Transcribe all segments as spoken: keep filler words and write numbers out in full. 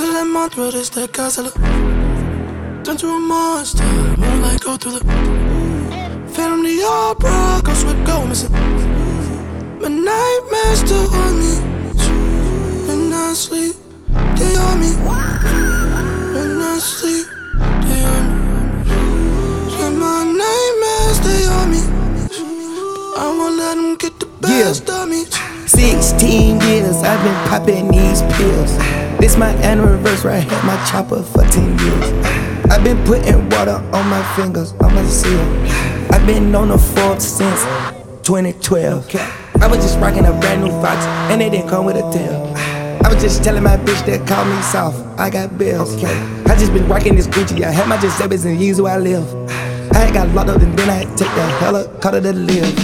Till that mantra, this that castle. Turn to a monster, moonlight go through the Phantom the opera, ghost with gold missing. My nightmares still on me. When I sleep, they on me. When I sleep, they on me. When my nightmares, they on me. I won't let them get the best yeah. of me. Sixteen years I've been popping these pills. This my anniversary, I had my chopper for ten years. I've been putting water on my fingers, I'ma seal. I've been on the Forbes since twenty twelve. I was just rocking a brand new Fox, and it didn't come with a tail. I was just telling my bitch that called me soft, I got bills. I just been rocking this Gucci, I had my Giuseppe's and years where I live. I had got locked up and then I had to take the helicopter to live.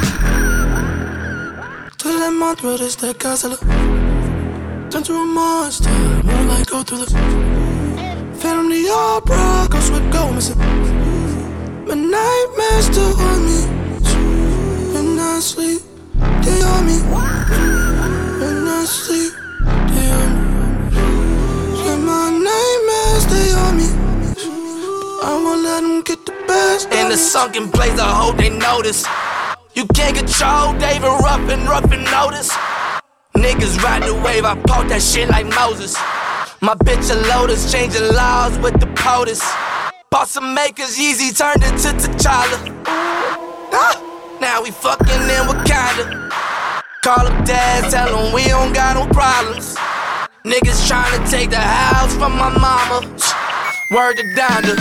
Till that mantra, this that castle. Turn to a monster, moonlight go through the Phantom the opera, ghost with gold missing. My nightmares still on me. When I sleep, they on me. When I sleep, they on me. When my nightmares, they on me. I won't let them get the best. In the sunken place, I hope they notice. You can't control David Ruffin, Ruffin notice. Niggas ride the wave, I pop that shit like Moses. My bitch a Lotus, changing laws with the POTUS. Bought some makers, Yeezy turned into T'Challa. Ah, now we fucking in Wakanda. Call up dad, tell him we don't got no problems. Niggas tryna take the house from my mama. Word to Donda.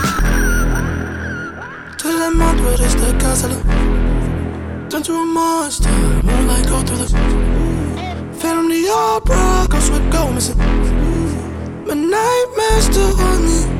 Till that mantra, this that castle. Turn to a monster, moonlight go through the Phantom the opera, ghost with gold missing. My nightmares still on me.